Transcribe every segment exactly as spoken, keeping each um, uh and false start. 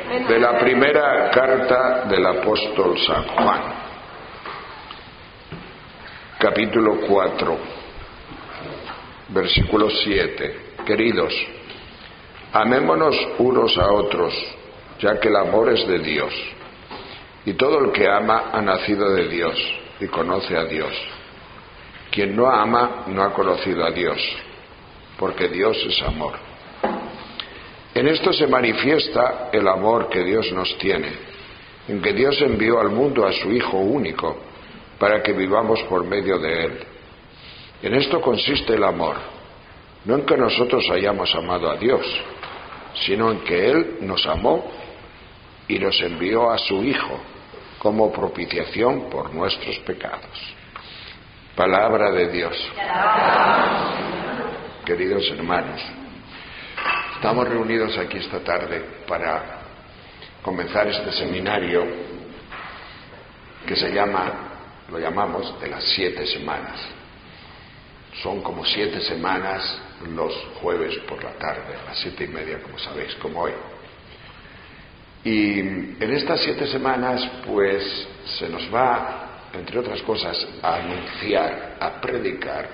De la primera carta del apóstol San Juan, capítulo cuatro, versículo siete. Queridos, amémonos unos a otros, ya que el amor es de Dios, y todo el que ama ha nacido de Dios y conoce a Dios. Quien no ama no ha conocido a Dios, porque Dios es amor. En esto se manifiesta el amor que Dios nos tiene, en que Dios envió al mundo a su Hijo único, para que vivamos por medio de Él. En esto consiste el amor, no en que nosotros hayamos amado a Dios, sino en que Él nos amó y nos envió a su Hijo como propiciación por nuestros pecados. Palabra de Dios. Queridos hermanos, estamos reunidos aquí esta tarde para comenzar este seminario que se llama, lo llamamos, de las siete semanas. Son como siete semanas los jueves por la tarde, a las siete y media, como sabéis, como hoy. Y en estas siete semanas, pues, se nos va, entre otras cosas, a anunciar, a predicar,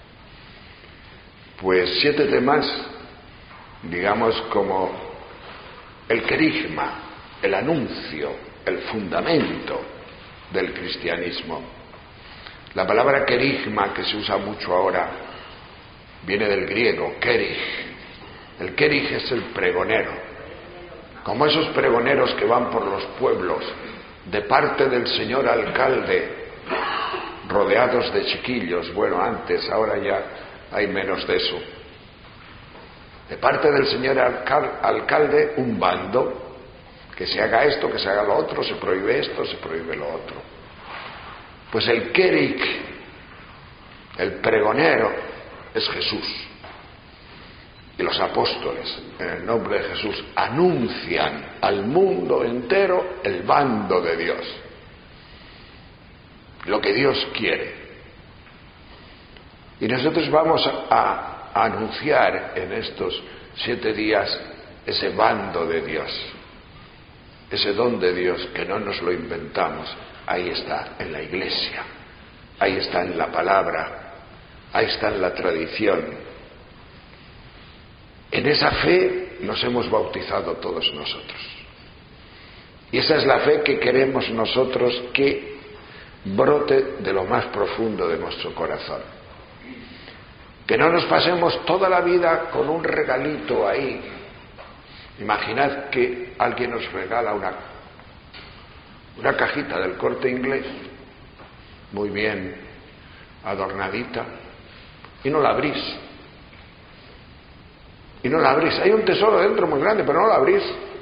pues siete temas, digamos, como el querigma, el anuncio, el fundamento del cristianismo. La palabra querigma, que se usa mucho ahora, viene del griego, kerig. El kerig es el pregonero. Como esos pregoneros que van por los pueblos, de parte del señor alcalde, rodeados de chiquillos, bueno, antes, ahora ya hay menos de eso. De parte del señor alcal- alcalde, un bando, que se haga esto, que se haga lo otro, se prohíbe esto, se prohíbe lo otro. Pues el kerik, el pregonero, es Jesús. Y los apóstoles, en el nombre de Jesús, anuncian al mundo entero el bando de Dios, lo que Dios quiere. Y nosotros vamos a, a anunciar en estos siete días ese bando de Dios, ese don de Dios que no nos lo inventamos. Ahí está en la Iglesia, ahí está en la palabra, ahí está en la tradición. En esa fe nos hemos bautizado todos nosotros. Y esa es la fe que queremos nosotros que brote de lo más profundo de nuestro corazón. Que no nos pasemos toda la vida con un regalito ahí. Imaginad que alguien nos regala una, una cajita del Corte Inglés, muy bien adornadita, y no la abrís. Y no la abrís. Hay un tesoro dentro muy grande, pero no la abrís.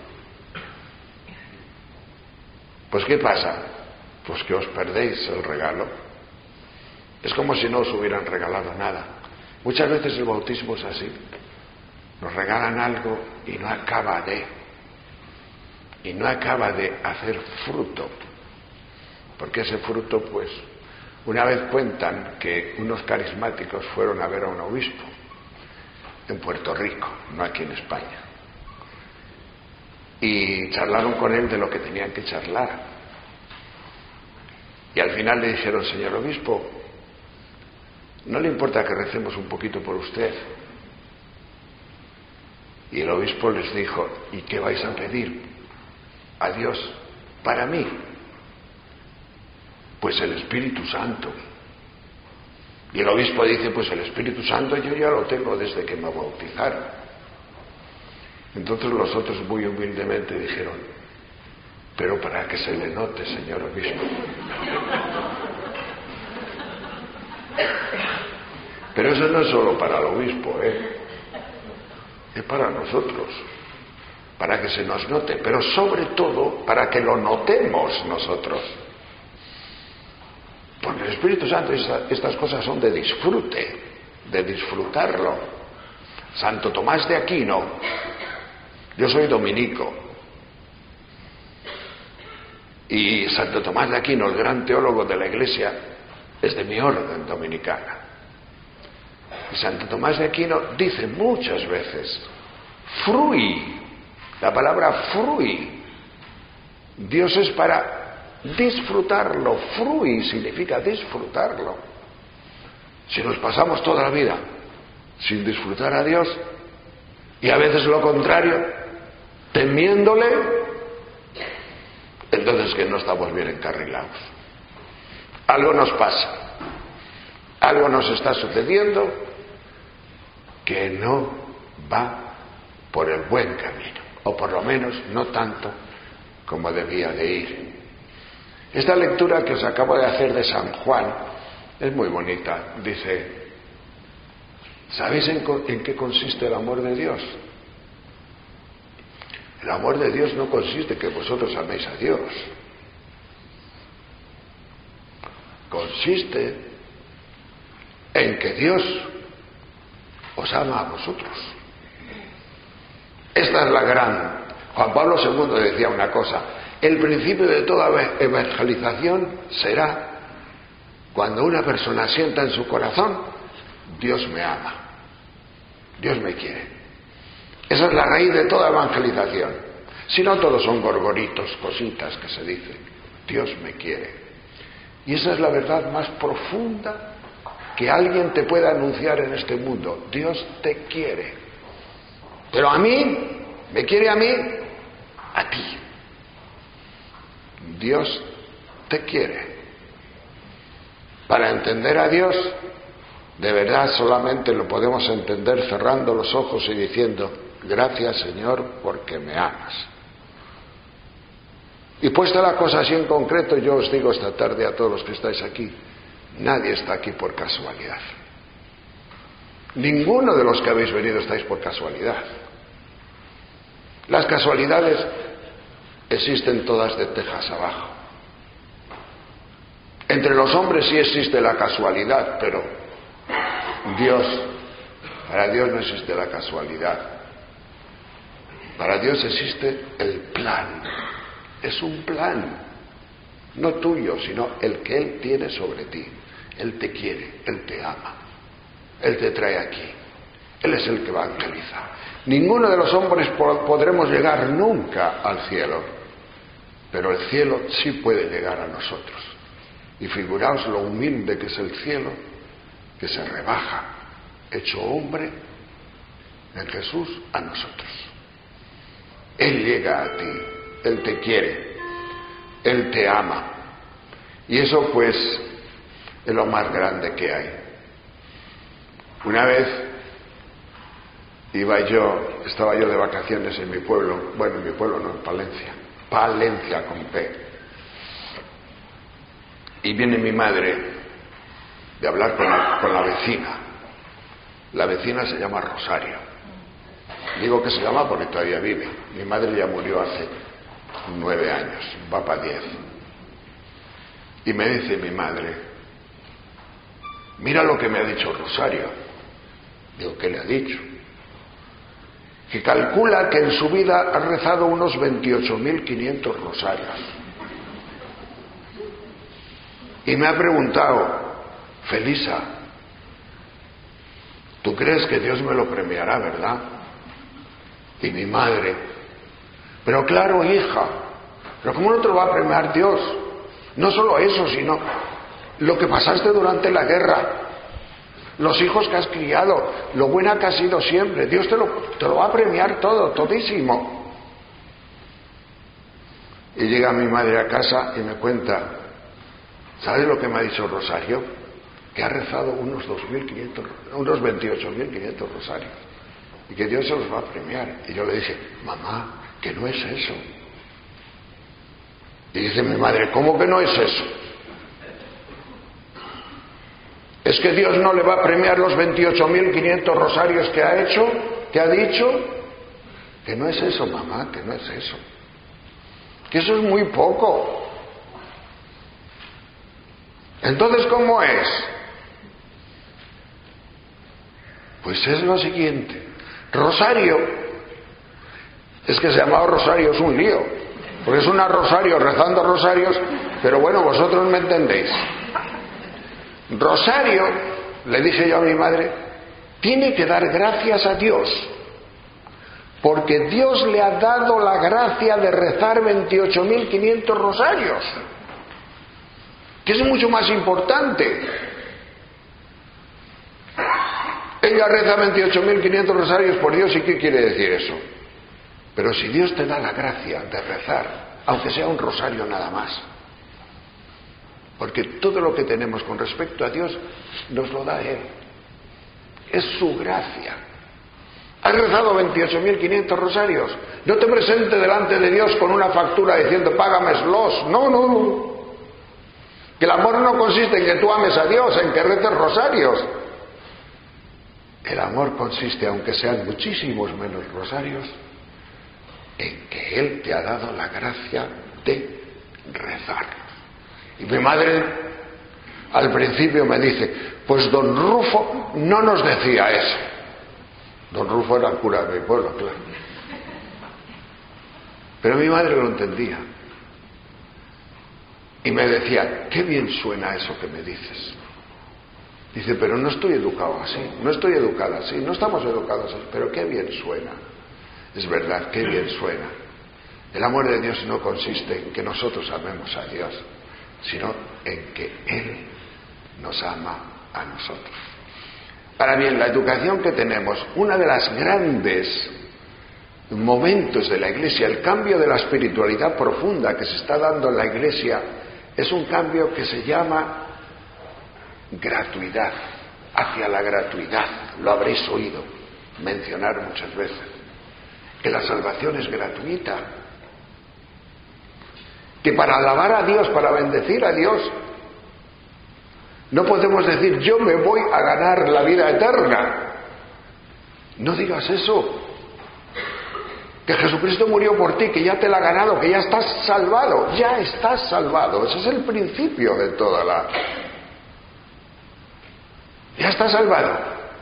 Pues ¿qué pasa? Pues que os perdéis el regalo. Es como si no os hubieran regalado nada. Muchas veces el bautismo es así. Nos regalan algo y no acaba de, y no acaba de hacer fruto. Porque ese fruto, pues, una vez cuentan que unos carismáticos fueron a ver a un obispo en Puerto Rico, no aquí en España, y charlaron con él de lo que tenían que charlar. Y al final le dijeron: señor obispo, ¿no le importa que recemos un poquito por usted? Y el obispo les dijo: ¿y qué vais a pedir a Dios para mí? Pues el Espíritu Santo. Y el obispo dice: pues el Espíritu Santo yo ya lo tengo desde que me bautizaron. Entonces los otros muy humildemente dijeron: pero para que se le note, señor obispo. Pero eso no es solo para el obispo, ¿eh? Es para nosotros, para que se nos note, pero sobre todo para que lo notemos nosotros. Porque el Espíritu Santo, estas cosas son de disfrute, de disfrutarlo. Santo Tomás de Aquino, yo soy dominico, y Santo Tomás de Aquino, el gran teólogo de la Iglesia, es de mi orden dominicana. Y Santo Tomás de Aquino dice muchas veces, frui, la palabra frui, Dios es para disfrutarlo. Frui significa disfrutarlo. Si nos pasamos toda la vida sin disfrutar a Dios, y a veces lo contrario, temiéndole, entonces que no estamos bien encarrilados. Algo nos pasa, algo nos está sucediendo que no va por el buen camino, o por lo menos no tanto como debía de ir. Esta lectura que os acabo de hacer de San Juan es muy bonita. Dice: ¿sabéis en, en qué consiste el amor de Dios? El amor de Dios no consiste en que vosotros améis a Dios. Consiste en que Dios os ama a vosotros. Esta es la gran... Juan Pablo segundo decía una cosa: el principio de toda evangelización será cuando una persona sienta en su corazón: Dios me ama, Dios me quiere. Esa es la raíz de toda evangelización. Si no, todos son gorgoritos, cositas que se dicen. Dios me quiere. Y esa es la verdad más profunda que alguien te pueda anunciar en este mundo. Dios te quiere. Pero a mí, ¿me quiere a mí? A ti. Dios te quiere. Para entender a Dios, de verdad solamente lo podemos entender cerrando los ojos y diciendo: gracias, Señor, porque me amas. Y puesta la cosa así en concreto, yo os digo esta tarde a todos los que estáis aquí: nadie está aquí por casualidad. Ninguno de los que habéis venido estáis por casualidad. Las casualidades existen todas de tejas abajo. Entre los hombres sí existe la casualidad, pero Dios, para Dios no existe la casualidad. Para Dios existe el plan. Es un plan, no tuyo, sino el que Él tiene sobre ti. Él te quiere, Él te ama, Él te trae aquí. Él es el que evangeliza. Ninguno de los hombres podremos llegar nunca al cielo, pero el cielo sí puede llegar a nosotros. Y figuraos lo humilde que es el cielo, que se rebaja, hecho hombre, en Jesús a nosotros. Él llega a ti, Él te quiere, Él te ama. Y eso pues es lo más grande que hay. Una vez iba yo, estaba yo de vacaciones en mi pueblo, bueno, en mi pueblo no, en Palencia, Palencia con P. Y viene mi madre de hablar con la, con la vecina. La vecina se llama Rosario. Digo que se llama porque todavía vive. Mi madre ya murió hace nueve años, va para diez. Y me dice mi madre: mira lo que me ha dicho Rosario. Digo: ¿qué le ha dicho? Que calcula que en su vida ha rezado unos veintiocho mil quinientos rosarios. Y me ha preguntado: Felisa, ¿tú crees que Dios me lo premiará, verdad? Y mi madre: pero claro, hija, pero ¿cómo no te lo va a premiar Dios? No solo eso, sino lo que pasaste durante la guerra, los hijos que has criado, lo buena que has sido siempre. Dios te lo, te lo va a premiar todo, todísimo. Y llega mi madre a casa y me cuenta: ¿sabes lo que me ha dicho Rosario? Que ha rezado unos dos mil quinientos, unos veintiocho mil quinientos rosarios y que Dios se los va a premiar. Y yo le dije: mamá, que no es eso. Y dice mi madre: ¿cómo que no es eso? ¿Es que Dios no le va a premiar los veintiocho mil quinientos rosarios que ha hecho, que ha dicho? Que no es eso, mamá, que no es eso. Que eso es muy poco. Entonces, ¿cómo es? Pues es lo siguiente. Rosario, es que se llamaba Rosario, es un lío, porque es una Rosario rezando rosarios, pero bueno, vosotros me entendéis. Rosario, le dije yo a mi madre, tiene que dar gracias a Dios porque Dios le ha dado la gracia de rezar veintiocho mil quinientos rosarios, que es mucho más importante. Ella reza veintiocho mil quinientos rosarios por Dios, ¿y qué quiere decir eso? Pero si Dios te da la gracia de rezar, aunque sea un rosario nada más, porque todo lo que tenemos con respecto a Dios nos lo da Él, es su gracia. ¿Has rezado veintiocho mil quinientos rosarios? No te presentes delante de Dios con una factura diciendo págamelos. No, no, no. Que el amor no consiste en que tú ames a Dios, en que reces rosarios. El amor consiste, aunque sean muchísimos menos rosarios, en que Él te ha dado la gracia de rezar. Y mi madre al principio me dice, pues don Rufo no nos decía eso. Don Rufo era el cura de mi pueblo, claro. Pero mi madre lo entendía. Y me decía, qué bien suena eso que me dices. Dice, pero no estoy educado así, no estoy educada así, no estamos educados así, pero qué bien suena. Es verdad, qué bien suena. El amor de Dios no consiste en que nosotros amemos a Dios, sino en que Él nos ama a nosotros. Ahora bien, la educación que tenemos, una de las grandes momentos de la Iglesia, el cambio de la espiritualidad profunda que se está dando en la Iglesia, es un cambio que se llama gratuidad, hacia la gratuidad. Lo habréis oído mencionar muchas veces, que la salvación es gratuita, que para alabar a Dios, para bendecir a Dios, no podemos decir yo me voy a ganar la vida eterna. No digas eso. Que Jesucristo murió por ti, que ya te la ha ganado, que ya estás salvado, ya estás salvado. Ese es el principio de toda la... Ya estás salvado.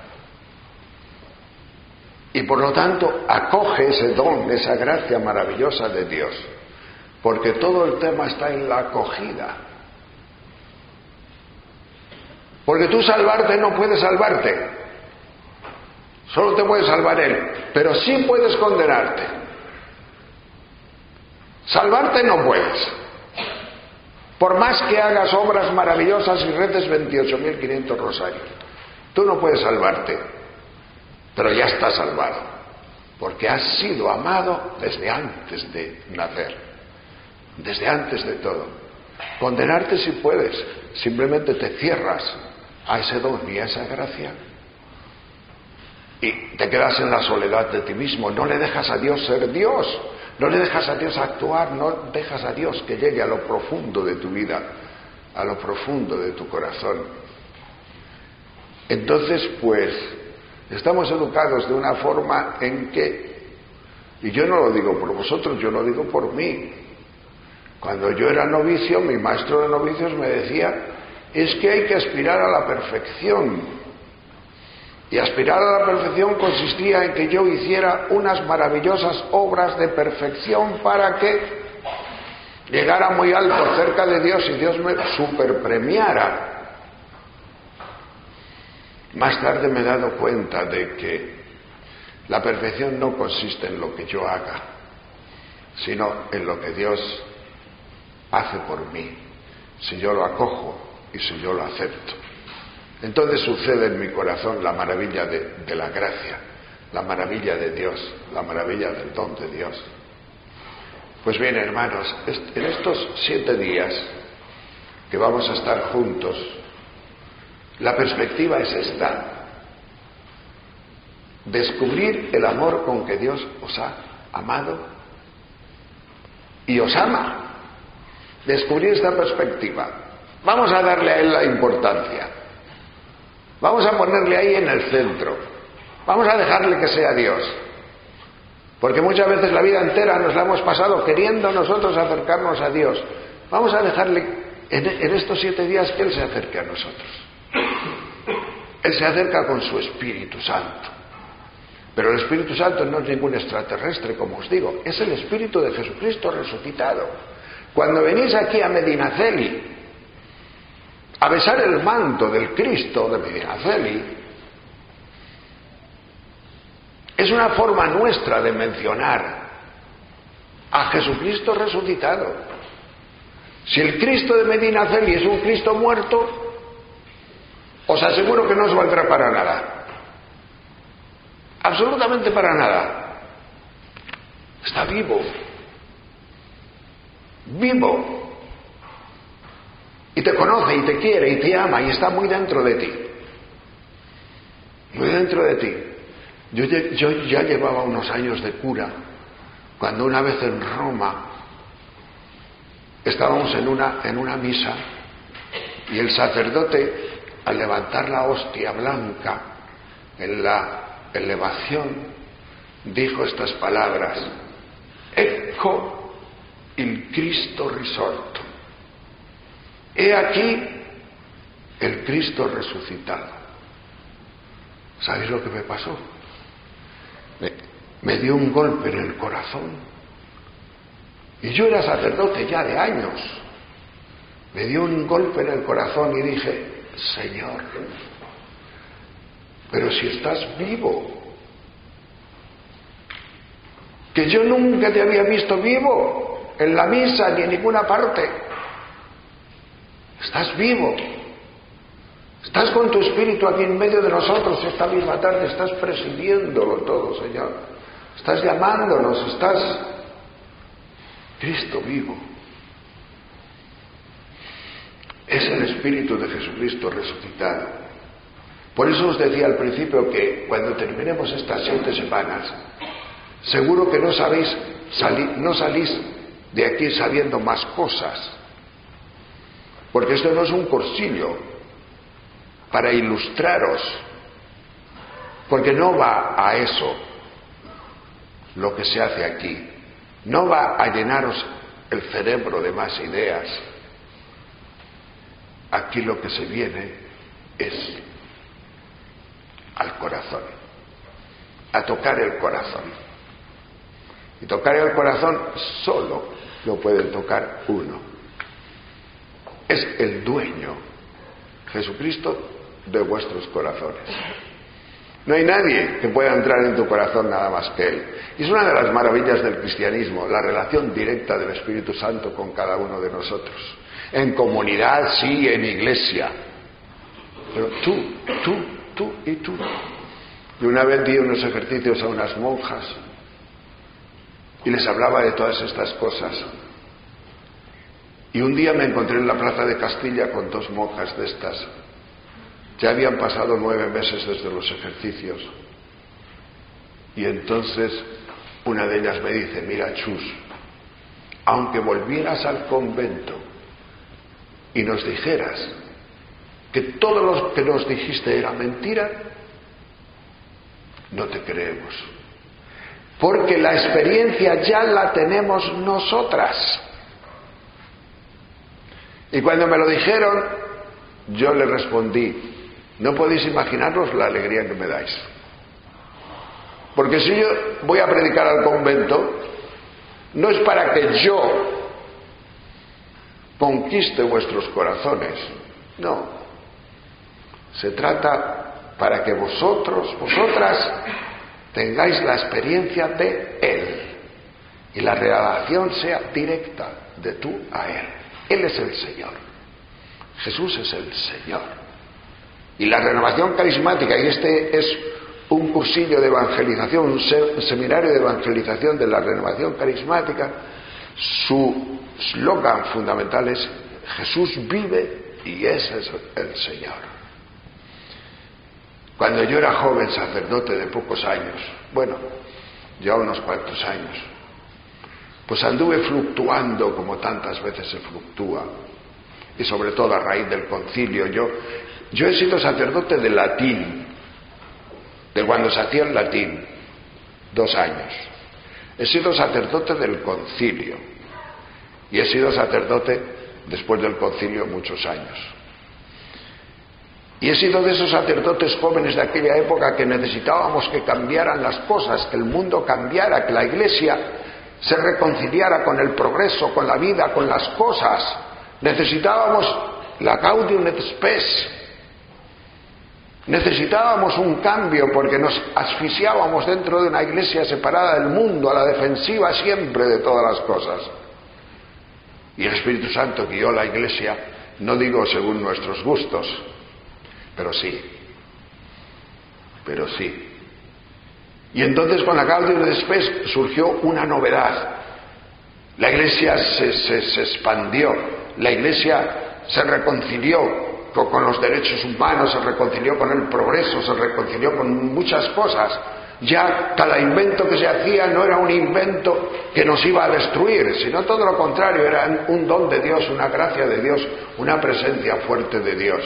Y por lo tanto, acoge ese don, esa gracia maravillosa de Dios. Porque todo el tema está en la acogida. Porque tú salvarte no puedes salvarte. Solo te puede salvar Él. Pero sí puedes condenarte. Salvarte no puedes. Por más que hagas obras maravillosas y reces veintiocho mil quinientos rosarios. Tú no puedes salvarte. Pero ya estás salvado. Porque has sido amado desde antes de nacer. Desde antes de todo. Condenarte si puedes. Simplemente te cierras a ese don y a esa gracia. Y te quedas en la soledad de ti mismo. No le dejas a Dios ser Dios. No le dejas a Dios actuar. No dejas a Dios que llegue a lo profundo de tu vida. A lo profundo de tu corazón. Entonces, pues, estamos educados de una forma en que, y yo no lo digo por vosotros, yo lo digo por mí. Cuando yo era novicio, mi maestro de novicios me decía, es que hay que aspirar a la perfección. Y aspirar a la perfección consistía en que yo hiciera unas maravillosas obras de perfección para que llegara muy alto cerca de Dios y Dios me superpremiara. Más tarde me he dado cuenta de que la perfección no consiste en lo que yo haga, sino en lo que Dios hace por mí, si yo lo acojo y si yo lo acepto. Entonces sucede en mi corazón la maravilla de, de la gracia, la maravilla de Dios, la maravilla del don de Dios. Pues bien, hermanos, en estos siete días que vamos a estar juntos, la perspectiva es esta: descubrir el amor con que Dios os ha amado y os ama. Descubrir esta perspectiva. Vamos a darle a Él la importancia. Vamos a ponerle ahí en el centro. Vamos a dejarle que sea Dios. Porque muchas veces la vida entera nos la hemos pasado queriendo nosotros acercarnos a Dios. Vamos a dejarle en, en estos siete días que Él se acerque a nosotros. Él se acerca con su Espíritu Santo. Pero el Espíritu Santo no es ningún extraterrestre, como os digo. Es el Espíritu de Jesucristo resucitado. Cuando venís aquí a Medinaceli a besar el manto del Cristo de Medinaceli, Es una forma nuestra de mencionar a Jesucristo resucitado. Si el Cristo de Medina Celi es un Cristo muerto, os aseguro que no os valdrá para nada. Absolutamente para nada. Está vivo. Vivo. Y te conoce, y te quiere, y te ama, y está muy dentro de ti. Muy dentro de ti. Yo, yo ya llevaba unos años de cura, cuando una vez en Roma estábamos en una, en una misa, y el sacerdote, al levantar la hostia blanca en la elevación, dijo estas palabras: Ecco il Cristo risorto. He aquí el Cristo resucitado. ¿Sabéis lo que me pasó? Me, me dio un golpe en el corazón. Y yo era sacerdote ya de años. Me dio un golpe en el corazón y dije: Señor, pero si estás vivo, que yo nunca te había visto vivo en la misa ni en ninguna parte. Estás vivo, estás con tu espíritu aquí en medio de nosotros esta misma tarde, estás presidiéndolo todo, Señor, estás llamándonos, estás Cristo vivo. Es el Espíritu de Jesucristo resucitado. Por eso os decía al principio que cuando terminemos estas siete semanas, seguro que no sabéis, sali- no salís de aquí sabiendo más cosas, porque esto no es un cursillo para ilustraros, porque no va a eso lo que se hace aquí, no va a llenaros el cerebro de más ideas. Aquí lo que se viene es al corazón, a tocar el corazón. Y tocar el corazón solo lo puede tocar uno. Es el dueño, Jesucristo, de vuestros corazones. No hay nadie que pueda entrar en tu corazón nada más que Él. Y es una de las maravillas del cristianismo, la relación directa del Espíritu Santo con cada uno de nosotros. En comunidad, sí, en iglesia. Pero tú, tú, tú y tú. Y una vez di unos ejercicios a unas monjas y les hablaba de todas estas cosas. Y un día me encontré en la plaza de Castilla con dos monjas de estas. Ya habían pasado nueve meses desde los ejercicios. Y entonces una de ellas me dice: mira, Chus, aunque volvieras al convento y nos dijeras que todo lo que nos dijiste era mentira, no te creemos. Porque la experiencia ya la tenemos nosotras. Y cuando me lo dijeron, yo le respondí: no podéis imaginaros la alegría que me dais. Porque si yo voy a predicar al convento, no es para que yo conquiste vuestros corazones, no. Se trata para que vosotros, vosotras, tengáis la experiencia de Él y la relación sea directa de tú a Él. Él es el Señor. Jesús es el Señor. Y la renovación carismática, y este es un cursillo de evangelización, un seminario de evangelización de la renovación carismática, su eslogan fundamental es: Jesús vive y ese es el Señor. Cuando yo era joven sacerdote de pocos años, bueno, ya unos cuantos años, pues anduve fluctuando como tantas veces se fluctúa, y sobre todo a raíz del concilio. Yo, yo he sido sacerdote de latín, de cuando se hacía el latín, dos años. He sido sacerdote del concilio, y he sido sacerdote después del concilio muchos años. Y he sido de esos sacerdotes jóvenes de aquella época que necesitábamos que cambiaran las cosas, que el mundo cambiara, que la Iglesia se reconciliara con el progreso, con la vida, con las cosas. Necesitábamos la Gaudium et Spes. Necesitábamos un cambio porque nos asfixiábamos dentro de una iglesia separada del mundo, a la defensiva siempre de todas las cosas. Y el Espíritu Santo guió la iglesia, no digo según nuestros gustos, pero sí, pero sí. Y entonces con la Gaudium et Spes surgió una novedad. La iglesia se, se, se expandió, la iglesia se reconcilió con los derechos humanos, se reconcilió con el progreso, se reconcilió con muchas cosas. Ya cada invento que se hacía no era un invento que nos iba a destruir, sino todo lo contrario, era un don de Dios, una gracia de Dios, una presencia fuerte de Dios.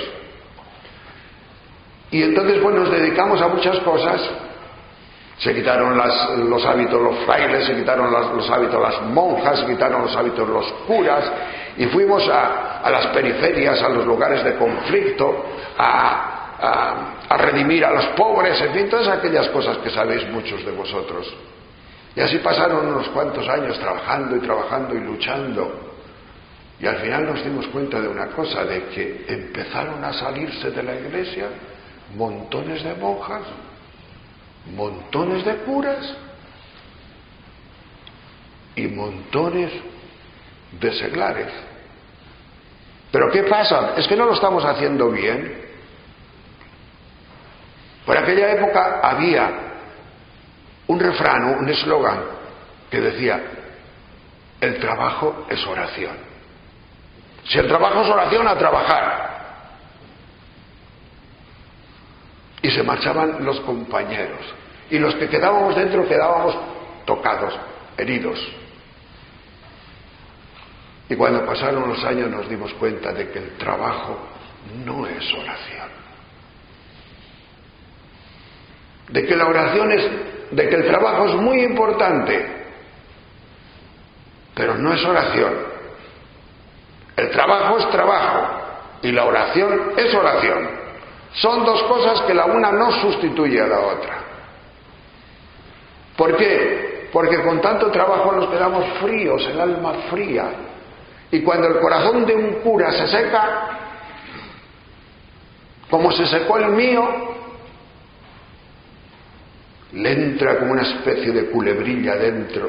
Y entonces pues nos dedicamos a muchas cosas. Se quitaron las, los hábitos los frailes, se quitaron las, los hábitos las monjas, se quitaron los hábitos los curas, y fuimos a, a las periferias, a los lugares de conflicto, a, a, a redimir a los pobres, en fin, todas aquellas cosas que sabéis muchos de vosotros. Y así pasaron unos cuantos años trabajando y trabajando y luchando, y al final nos dimos cuenta de una cosa, de que empezaron a salirse de la iglesia montones de monjas, montones de curas y montones de seglares. ¿Pero qué pasa? Es que no lo estamos haciendo bien. Por aquella época había un refrán, un eslogan que decía: el trabajo es oración. Si el trabajo es oración, a trabajar. Y se marchaban los compañeros, y los que quedábamos dentro quedábamos tocados, heridos. Y cuando pasaron los años nos dimos cuenta de que el trabajo no es oración, de que la oración es, de que el trabajo es muy importante, pero no es oración. El trabajo es trabajo y la oración es oración. Son dos cosas que la una no sustituye a la otra. ¿Por qué? Porque con tanto trabajo nos quedamos fríos, el alma fría. Y cuando el corazón de un cura se seca, como se secó el mío, le entra como una especie de culebrilla dentro.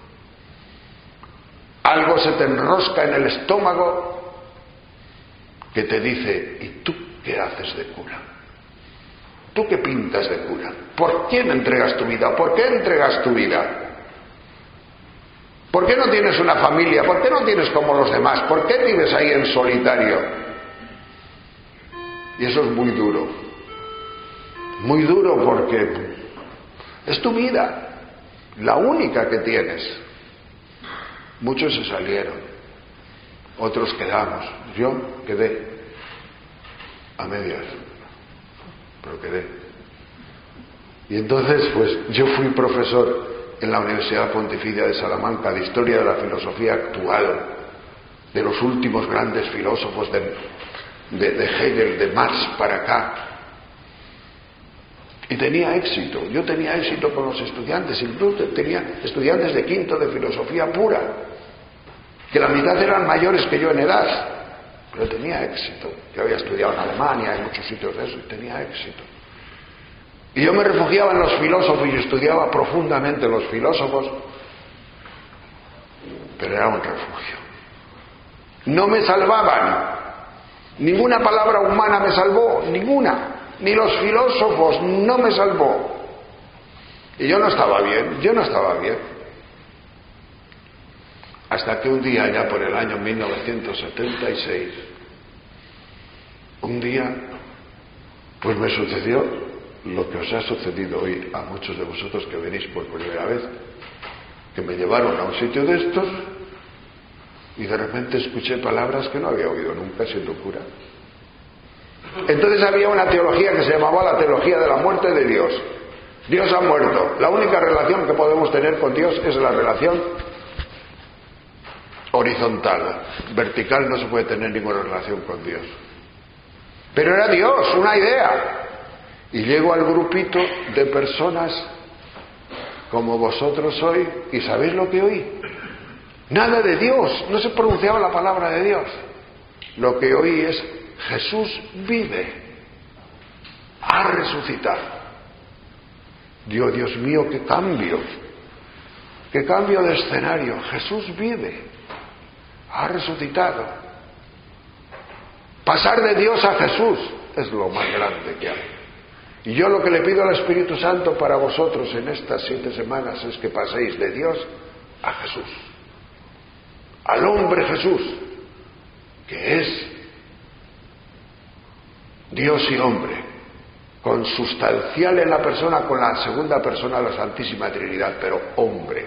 Algo se te enrosca en el estómago que te dice: ¿y tú qué haces de cura? ¿Tú qué pintas de cura? ¿Por quién entregas tu vida? ¿Por qué entregas tu vida? ¿Por qué no tienes una familia? ¿Por qué no tienes como los demás? ¿Por qué vives ahí en solitario? Y eso es muy duro. Muy duro porque es tu vida, la única que tienes. Muchos se salieron, otros quedamos. Yo quedé a medias, pero quedé. Y entonces pues yo fui profesor en la Universidad Pontificia de Salamanca de Historia de la Filosofía Actual, de los últimos grandes filósofos de, de, de Hegel, de Marx para acá. Y tenía éxito, yo tenía éxito con los estudiantes, incluso tenía estudiantes de quinto de filosofía pura, que la mitad eran mayores que yo en edad, pero tenía éxito. Yo había estudiado en Alemania, en muchos sitios de eso, y tenía éxito. Y yo me refugiaba en los filósofos y estudiaba profundamente los filósofos, pero era un refugio. No me salvaban, ninguna palabra humana me salvó, ninguna, ni los filósofos no me salvó. Y yo no estaba bien, yo no estaba bien. Hasta que un día, ya por el año mil novecientos setenta y seis, un día, pues me sucedió lo que os ha sucedido hoy a muchos de vosotros que venís por primera vez, que me llevaron a un sitio de estos y de repente escuché palabras que no había oído nunca siendo cura. Entonces había una teología que se llamaba la teología de la muerte de Dios. Dios ha muerto. La única relación que podemos tener con Dios es la relación horizontal. Vertical no se puede tener ninguna relación con Dios. Pero era Dios, una idea. Y llego al grupito de personas como vosotros hoy, y ¿sabéis lo que oí? Nada de Dios, no se pronunciaba la palabra de Dios. Lo que oí es: Jesús vive. ha resucitado. Dios, Dios mío, qué cambio, qué cambio de escenario. Jesús vive, ha resucitado. Pasar de Dios a Jesús es lo más grande que hay. Y yo lo que le pido al Espíritu Santo para vosotros en estas siete semanas es que paséis de Dios a Jesús, al hombre Jesús, que es Dios y hombre, consustancial en la persona con la segunda persona de la Santísima Trinidad, pero hombre.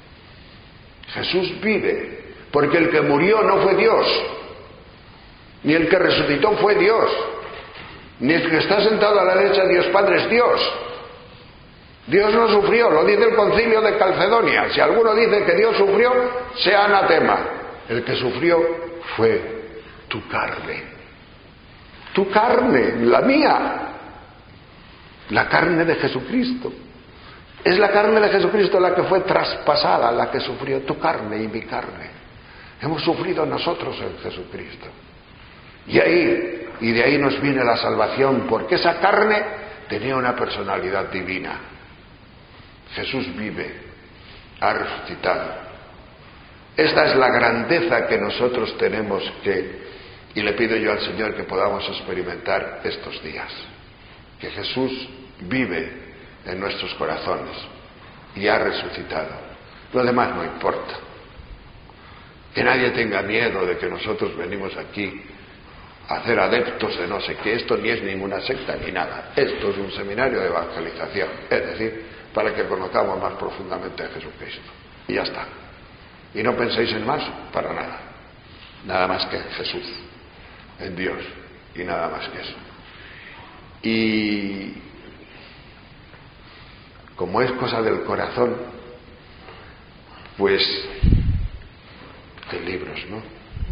Jesús vive, porque el que murió no fue Dios, ni el que resucitó fue Dios, ni el que está sentado a la derecha de Dios Padre es Dios. Dios no sufrió, lo dice el Concilio de Calcedonia. Si alguno dice que Dios sufrió, sea anatema. El que sufrió fue tu carne, tu carne, la mía. La carne de Jesucristo. Es la carne de Jesucristo la que fue traspasada, la que sufrió tu carne y mi carne. Hemos sufrido nosotros en Jesucristo. Y ahí, y de ahí nos viene la salvación, porque esa carne tenía una personalidad divina. Jesús vive, ha resucitado. Esta es la grandeza que nosotros tenemos que, y le pido yo al Señor que podamos experimentar estos días. Que Jesús vive en nuestros corazones y ha resucitado. Lo demás no importa. Que nadie tenga miedo de que nosotros venimos aquí a hacer adeptos de no sé qué. Esto ni es ninguna secta ni nada. Esto es un seminario de evangelización, es decir, para que conozcamos más profundamente a Jesucristo. Y ya está. Y no penséis en más, para nada. Nada más que en Jesús, en Dios, y nada más que eso. Y como es cosa del corazón, pues de libros, ¿no?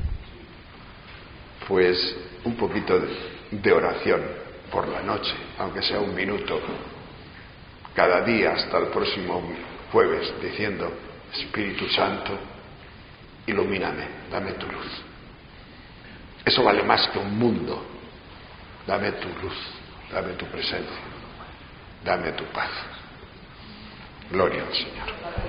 Pues un poquito de, de oración por la noche, aunque sea un minuto, cada día hasta el próximo jueves, diciendo: Espíritu Santo, ilumíname, dame tu luz. Eso vale más que un mundo. Dame tu luz. Dame tu presencia, dame tu paz. Gloria al Señor.